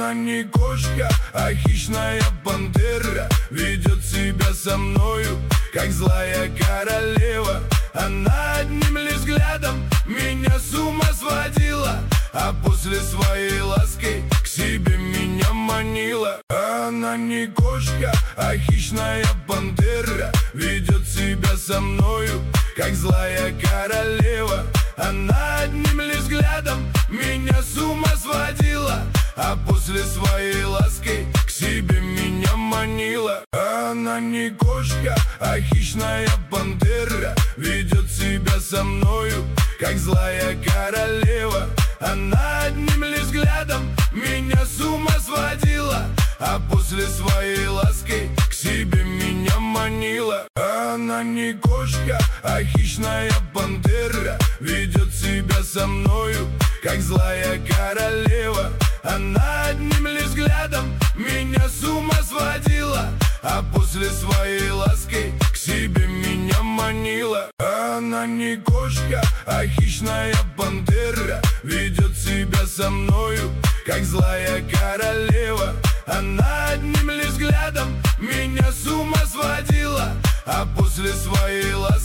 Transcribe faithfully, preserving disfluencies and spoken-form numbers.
Она не кошка, а хищная пантера, ведет себя со мною, как злая королева. Она одним лишь взглядом меня с ума сводила, а после своей ласки к себе меня манила. Она не кошка, а хищная пантера, ведет себя со мною, как злая королева. Она одним лишь взглядом меня с ума сводила, а после своей ласки к себе меня манила. Она не кошка, а хищная пантера, ведет себя со мною, как злая королева. Она одним лишь взглядом меня с ума сводила, а после своей ласки к себе меня манила. Она не кошка, а хищная пантера, ведет себя со мною, как злая королева. Она одним лишь взглядом меня с ума сводила, а после своей ласки к себе меня манила. Она не кошка, а хищная пантера, ведет себя со мною, как злая королева. Она одним лишь взглядом меня с ума сводила, а после своей ласки